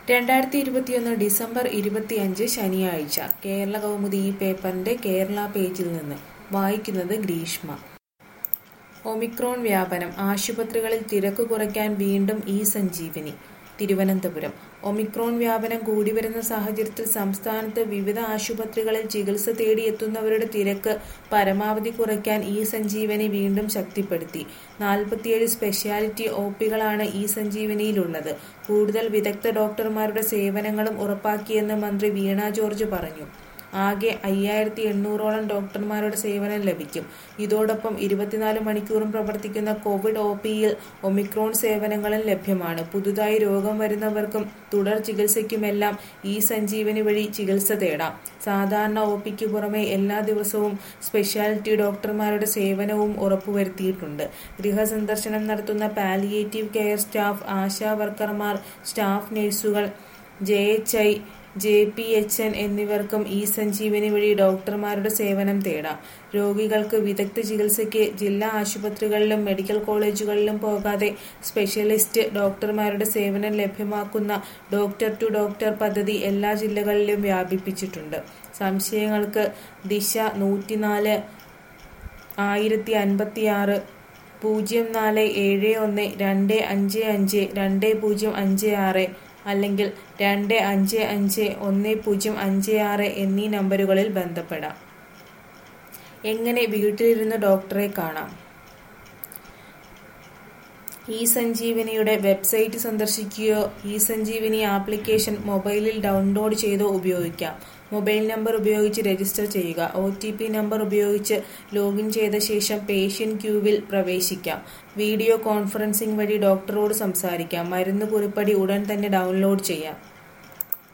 2021 December 25 ശനിയാഴ്ച കേരള കൗമുദി ഈ പേപ്പറിന്റെ കേരള പേജിൽ നിന്ന് വായിക്കുന്നത് ഗ്രീഷ്മ. ഒമിക്രോൺ വ്യാപനം ആശുപത്രികളിൽ തിരക്ക് കുറയ്ക്കാൻ വീണ്ടും ഇ-സഞ്ജീവനി. തിരുവനന്തപുരം ഒമിക്രോൺ വ്യാപനം കൂടിവരുന്ന സാഹചര്യത്തിൽ സംസ്ഥാനത്ത് വിവിധ ആശുപത്രികളിൽ ചികിത്സ തേടിയെത്തുന്നവരുടെ തിരക്ക് പരമാവധി കുറയ്ക്കാൻ ഇ-സഞ്ജീവനി വീണ്ടും ശക്തിപ്പെടുത്തി. 47 സ്പെഷ്യാലിറ്റി ഒപികളാണ് ഇ-സഞ്ജീവനിയിലുള്ളത്. കൂടുതൽ വിദഗ്ധ ഡോക്ടർമാരുടെ സേവനങ്ങളും ഉറപ്പാക്കിയെന്ന് മന്ത്രി വീണ ജോർജ് പറഞ്ഞു. ആകെ 5800ഓളം ഡോക്ടർമാരുടെ സേവനം ലഭിക്കും. ഇതോടൊപ്പം 24 മണിക്കൂറും പ്രവർത്തിക്കുന്ന കോവിഡ് ഒപിയിൽ ഒമിക്രോൺ സേവനങ്ങളും ലഭ്യമാണ്. പുതുതായി രോഗം വരുന്നവർക്കും തുടർ ചികിത്സയ്ക്കുമെല്ലാം ഇ-സഞ്ജീവനി വഴി ചികിത്സ തേടാം. സാധാരണ ഒപിക്ക് പുറമെ എല്ലാ ദിവസവും സ്പെഷ്യാലിറ്റി ഡോക്ടർമാരുടെ സേവനവും ഉറപ്പുവരുത്തിയിട്ടുണ്ട്. ഗൃഹസന്ദർശനം നടത്തുന്ന പാലിയേറ്റീവ് കെയർ സ്റ്റാഫ്, ആശാ വർക്കർമാർ, സ്റ്റാഫ് നഴ്സുകൾ, JHI, JPHN എന്നിവർക്കും ഇ-സഞ്ജീവനി വഴി ഡോക്ടർമാരുടെ സേവനം തേടാം. രോഗികൾക്ക് വിദഗ്ധ ചികിത്സയ്ക്ക് ജില്ലാ ആശുപത്രികളിലും മെഡിക്കൽ കോളേജുകളിലും പോകാതെ സ്പെഷ്യലിസ്റ്റ് ഡോക്ടർമാരുടെ സേവനം ലഭ്യമാക്കുന്ന ഡോക്ടർ ടു ഡോക്ടർ പദ്ധതി എല്ലാ ജില്ലകളിലും വ്യാപിപ്പിച്ചിട്ടുണ്ട്. സംശയങ്ങൾക്ക് ദിശ 104 1056 0471 255 2056 അല്ലെങ്കിൽ 255 1056 എന്നീ നമ്പറുകളിൽ ബന്ധപ്പെടാം. എങ്ങനെ വീട്ടിലിരുന്ന് ഡോക്ടറെ കാണാം? ഇ-സഞ്ജീവനിയുടെ വെബ്സൈറ്റ് സന്ദർശിക്കുകയോ ഇ-സഞ്ജീവനി ആപ്ലിക്കേഷൻ മൊബൈലിൽ ഡൗൺലോഡ് ചെയ്തോ ഉപയോഗിക്കാം. മൊബൈൽ നമ്പർ ഉപയോഗിച്ച് രജിസ്റ്റർ ചെയ്യുക. OTP നമ്പർ ഉപയോഗിച്ച് ലോഗിൻ ചെയ്ത ശേഷം പേഷ്യന്റ് ക്യൂവിൽ പ്രവേശിക്കാം. വീഡിയോ കോൺഫറൻസിംഗ് വഴി ഡോക്ടറോട് സംസാരിക്കാം. മരുന്ന് കുറിപ്പടി ഉടൻ തന്നെ ഡൗൺലോഡ് ചെയ്യാം.